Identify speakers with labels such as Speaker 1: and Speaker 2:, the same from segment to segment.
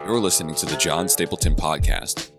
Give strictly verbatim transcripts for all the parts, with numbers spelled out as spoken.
Speaker 1: You're listening to the John Stapleton Podcast.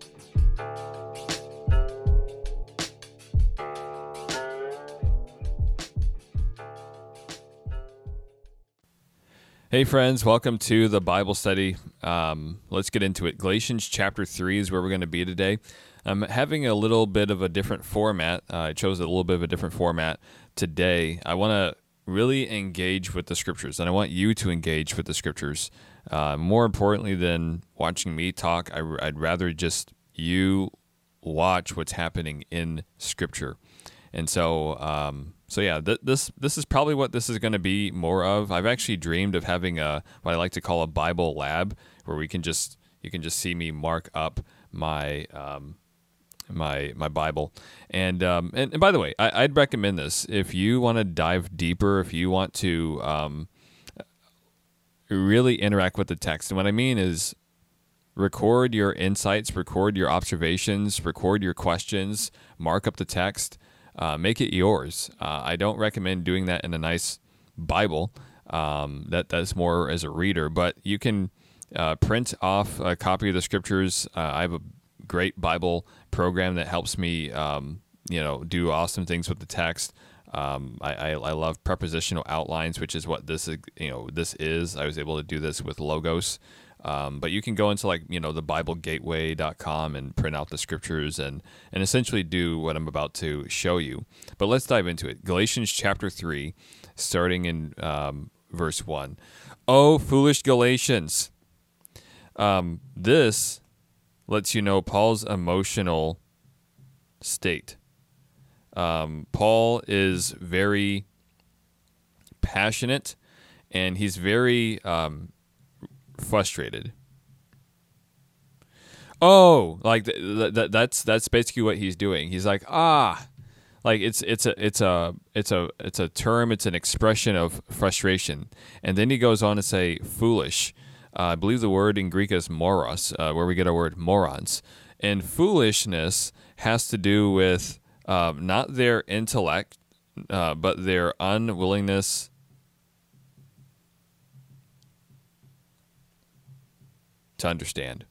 Speaker 2: Hey friends, welcome to the Bible study. Um, let's get into it. Galatians chapter three is where we're going to be today. I'm having a little bit of a different format. Uh, I chose a little bit of a different format today. I want to really engage with the scriptures, and I want you to engage with the scriptures. Uh, more importantly than watching me talk, I, I'd rather just you watch what's happening in scripture. And so, um, so yeah, th- this this is probably what this is going to be more of. I've actually dreamed of having a what I like to call a Bible lab, where we can just you can just see me mark up my um, my my Bible. And um, and, and by the way, I, I'd recommend this if you want to dive deeper, if you want to um, really interact with the text. And what I mean is, record your insights, record your observations, record your questions, mark up the text. Uh, make it yours. Uh, I don't recommend doing that in a nice Bible. Um, that that's more as a reader, but you can uh, print off a copy of the scriptures. Uh, I have a great Bible program that helps me, um, you know, do awesome things with the text. Um, I, I, I love prepositional outlines, which is what this is. You know, this is. I was able to do this with Logos. Um, but you can go into like, you know, the Bible Gateway dot com and print out the scriptures and, and essentially do what I'm about to show you. But let's dive into it. Galatians chapter three, starting in um, verse one. Oh, foolish Galatians. Um, this lets you know Paul's emotional state. Um, Paul is very passionate, and he's very... Um, frustrated. Oh, like th- th- th- that's that's basically what he's doing. He's like, ah, like it's it's a it's a it's a it's a term. It's an expression of frustration. And then he goes on to say, foolish. Uh, I believe the word in Greek is moros, uh, where we get our word morons. And foolishness has to do with um, not their intellect, uh, but their unwillingness to understand.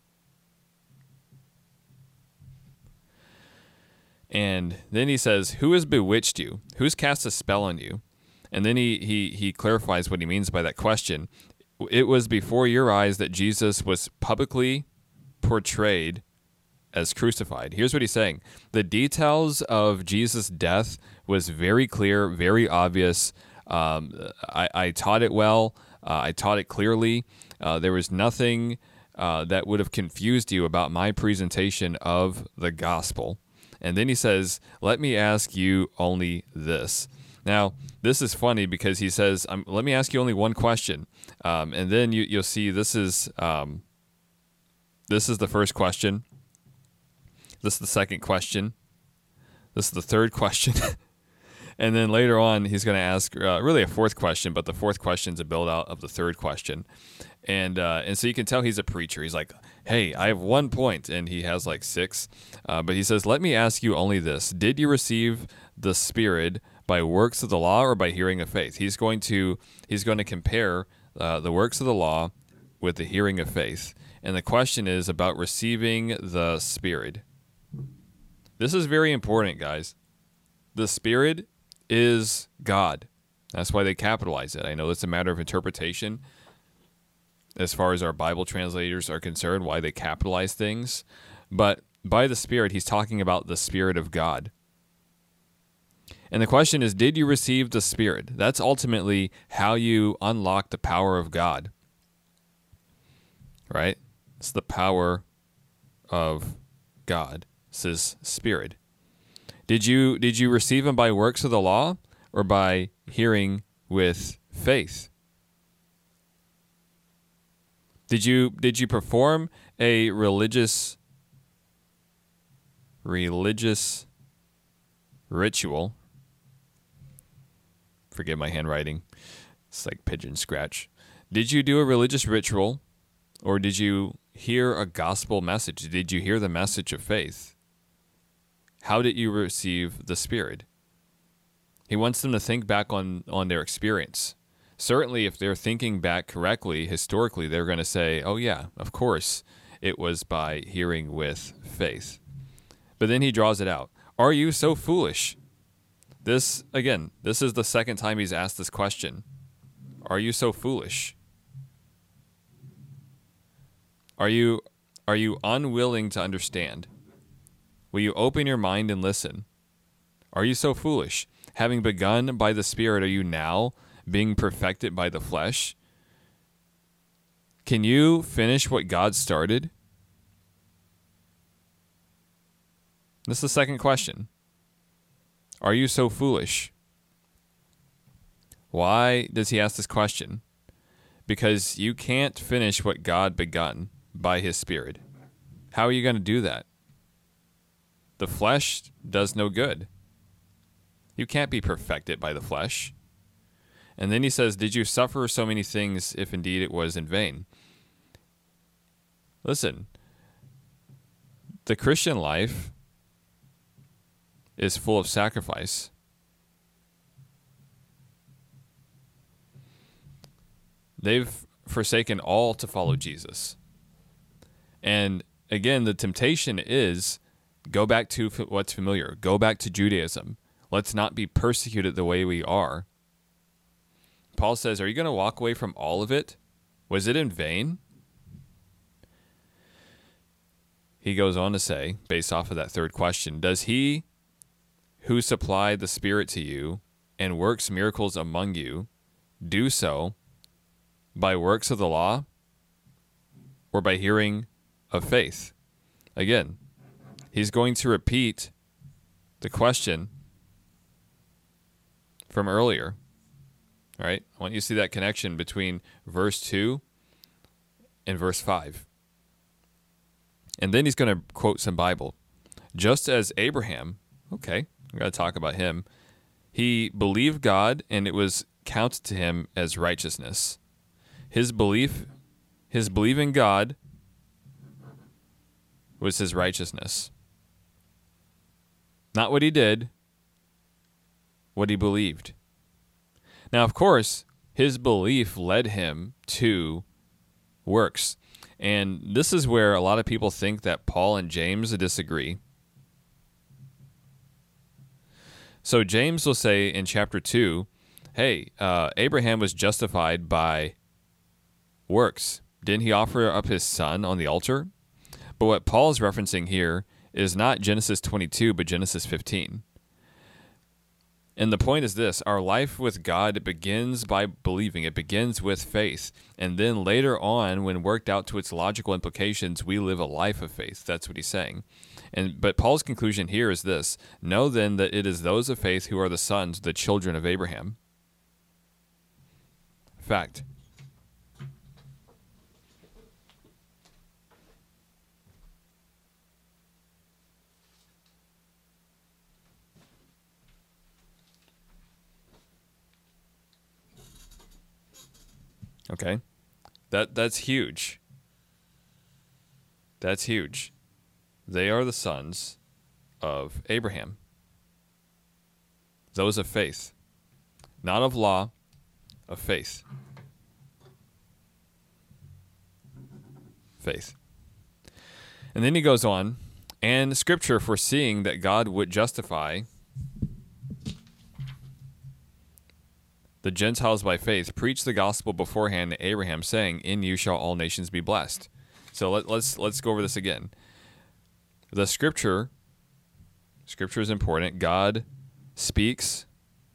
Speaker 2: And then he says, who has bewitched you? Who's cast a spell on you? And then he, he, he clarifies what he means by that question. It was before your eyes that Jesus was publicly portrayed as crucified. Here's what he's saying. The details of Jesus' death was very clear, very obvious. Um, I, I taught it well. Uh, I taught it clearly. Uh, there was nothing uh, that would have confused you about my presentation of the gospel. And then he says, let me ask you only this. Now, this is funny because he says, um, let me ask you only one question. Um, and then you, you'll see this is um, this is the first question. This is the second question. This is the third question. And then later on, he's going to ask uh, really a fourth question, but the fourth question is a build out of the third question. And uh, and so you can tell he's a preacher. He's like, hey, I have one point, and he has like six. Uh, but he says, let me ask you only this. Did you receive the Spirit by works of the law or by hearing of faith? He's going to he's going to compare uh, the works of the law with the hearing of faith. And the question is about receiving the Spirit. This is very important, guys. The Spirit is God. That's why they capitalize it. I know it's a matter of interpretation as far as our Bible translators are concerned, why they capitalize things. But by the Spirit, he's talking about the Spirit of God. And the question is, did you receive the Spirit? That's ultimately how you unlock the power of God. Right? It's the power of God. It's His Spirit. Did you did you receive him by works of the law or by hearing with faith? Did you did you perform a religious religious ritual? Forgive my handwriting. It's like pigeon scratch. Did you do a religious ritual, or did you hear a gospel message? Did you hear the message of faith? How did you receive the Spirit? He wants them to think back on, on their experience. certainly if they're thinking back correctly, historically, they're going to say, oh, yeah, of course, it was by hearing with faith. But then he draws it out. Are you so foolish? This, again, this is the second time he's asked this question. Are you so foolish? Are you, are you unwilling to understand? Will you open your mind and listen? Are you so foolish? Having begun by the Spirit, are you now being perfected by the flesh? Can you finish what God started? This is the second question. Are you so foolish? Why does he ask this question? Because you can't finish what God begun by his Spirit. How are you going to do that? The flesh does no good. You can't be perfected by the flesh. And then he says, did you suffer so many things if indeed it was in vain? Listen, the Christian life is full of sacrifice. They've forsaken all to follow Jesus. And again, the temptation is go back to what's familiar. Go back to Judaism. Let's not be persecuted the way we are. Paul says, are you going to walk away from all of it? Was it in vain? He goes on to say, based off of that third question, does he who supplied the Spirit to you and works miracles among you do so by works of the law or by hearing of faith? Again, he's going to repeat the question from earlier. All right, I want you to see that connection between verse two and verse five. And then he's going to quote some Bible. Just as Abraham, okay, I'm going to talk about him, he believed God and it was counted to him as righteousness. His belief, his belief in God was his righteousness. Not what he did, what he believed. Now, of course, his belief led him to works. And this is where a lot of people think that Paul and James disagree. So James will say in chapter two, hey, uh, Abraham was justified by works. Didn't he offer up his son on the altar? But what Paul's referencing here is not Genesis twenty-two, but Genesis fifteen. And the point is this, our life with God, it begins by believing. It begins with faith. And then later on, when worked out to its logical implications, we live a life of faith. That's what he's saying. And but Paul's conclusion here is this, know then that it is those of faith who are the sons, the children of Abraham. Fact. Okay, that that's huge. That's huge. They are the sons of Abraham. Those of faith. Not of law, of faith. Faith. And then he goes on, and Scripture foreseeing that God would justify the Gentiles by faith, preached the gospel beforehand to Abraham, saying, in you shall all nations be blessed. So let, let's let's go over this again. The scripture, scripture is important. God speaks.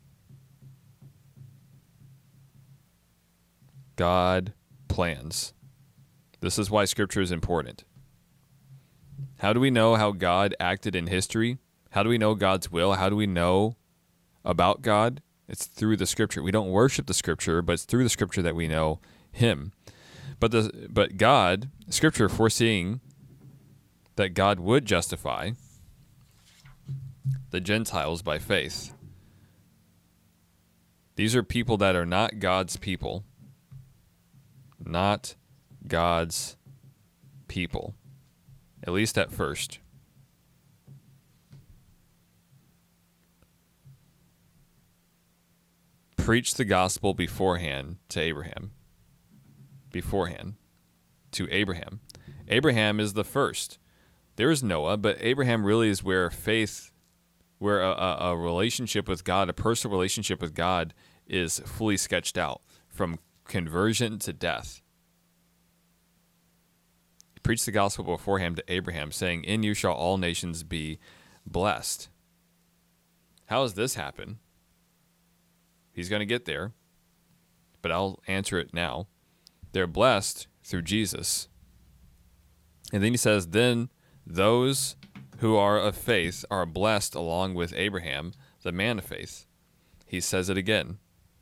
Speaker 2: God plans. This is why scripture is important. How do we know how God acted in history? How do we know God's will? How do we know about God? It's through the scripture. We don't worship the scripture, but it's through the scripture that we know him. But the but God, scripture foreseeing that God would justify the Gentiles by faith. These are people that are not God's people. Not God's people. At least at first. preached the gospel beforehand to Abraham. Beforehand to Abraham. Abraham is the first. There is Noah, but Abraham really is where faith, where a, a, a relationship with God, a personal relationship with God is fully sketched out from conversion to death. He preached the gospel beforehand to Abraham, saying, "In you shall all nations be blessed." How does this happen? He's going to get there, but I'll answer it now. They're blessed through Jesus. And then he says, then those who are of faith are blessed along with Abraham, the man of faith. He says it again.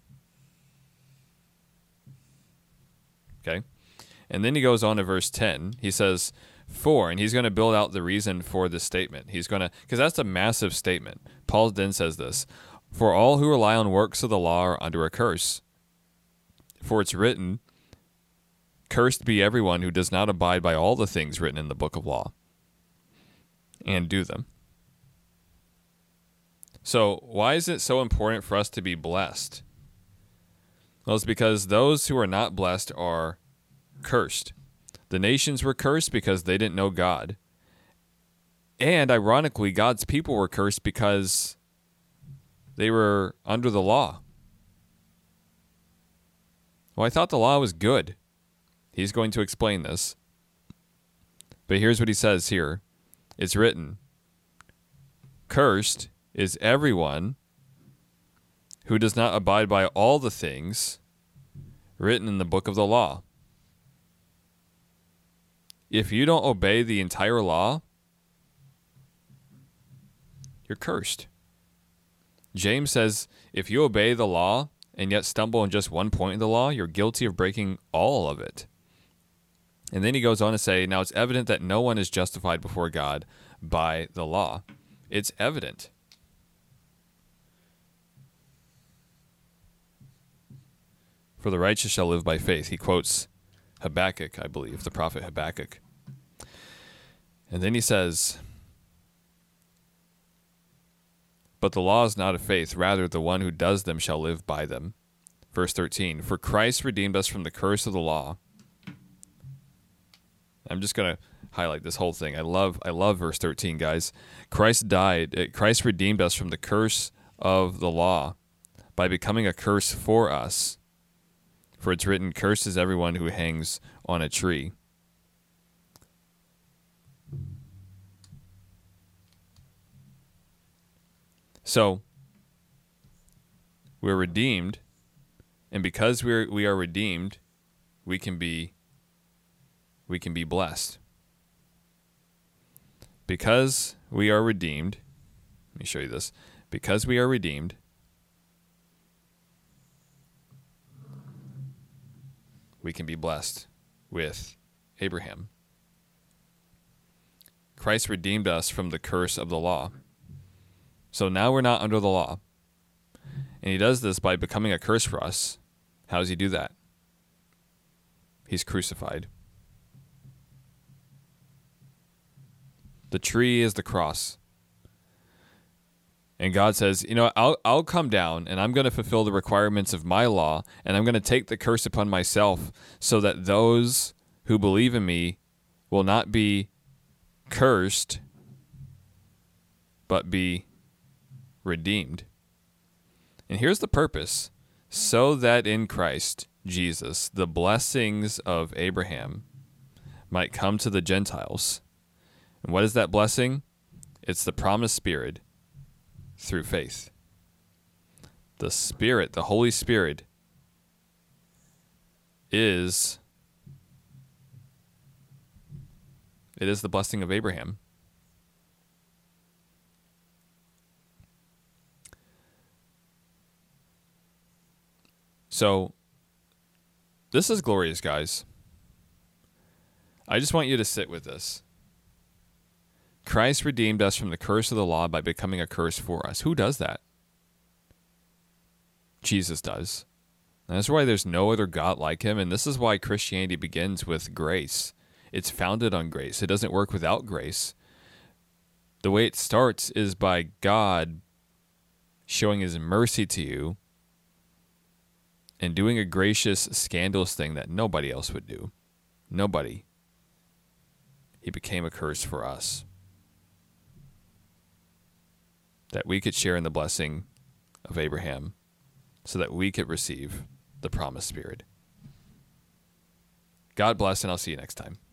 Speaker 2: Okay? And then he goes on to verse ten. He says, for, and he's going to build out the reason for this statement. He's going to, because that's a massive statement. Paul then says this, for all who rely on works of the law are under a curse. For it's written, cursed be everyone who does not abide by all the things written in the book of law and do them. So why is it so important for us to be blessed? Well, it's because those who are not blessed are cursed. The nations were cursed because they didn't know God. And ironically, God's people were cursed because they were under the law. Well, I thought the law was good. He's going to explain this. But here's what he says here. It's written, cursed is everyone who does not abide by all the things written in the book of the law. If you don't obey the entire law, you're cursed. James says, if you obey the law and yet stumble on just one point in the law, you're guilty of breaking all of it. And then he goes on to say, now it's evident that no one is justified before God by the law. It's evident. For the righteous shall live by faith. He quotes Habakkuk, I believe, the prophet Habakkuk. And then he says, but the law is not of faith, rather the one who does them shall live by them. Verse thirteen, for Christ redeemed us from the curse of the law. I'm just going to highlight this whole thing. I love I love verse thirteen, guys. Christ died, Christ redeemed us from the curse of the law by becoming a curse for us. For it's written, cursed is everyone who hangs on a tree. So, we're redeemed, and because we're we are redeemed, we can be we can be blessed. Because we are redeemed, let me show you this. Because we are redeemed, we can be blessed with Abraham. Christ redeemed us from the curse of the law. So now we're not under the law. And he does this by becoming a curse for us. How does he do that? He's crucified. The tree is the cross. And God says, you know, I'll I'll come down and I'm going to fulfill the requirements of my law, and I'm going to take the curse upon myself so that those who believe in me will not be cursed, but be redeemed. And here's the purpose, so that in Christ Jesus the blessings of Abraham might come to the Gentiles. And what is that blessing? It's the promised Spirit through faith. The Spirit, the Holy Spirit, is it is the blessing of Abraham. So, this is glorious, guys. I just want you to sit with this. Christ redeemed us from the curse of the law by becoming a curse for us. Who does that? Jesus does. And that's why there's no other God like him, and this is why Christianity begins with grace. It's founded on grace. It doesn't work without grace. The way it starts is by God showing his mercy to you and doing a gracious, scandalous thing that nobody else would do. Nobody. He became a curse for us, that we could share in the blessing of Abraham, so that we could receive the promised Spirit. God bless, and I'll see you next time.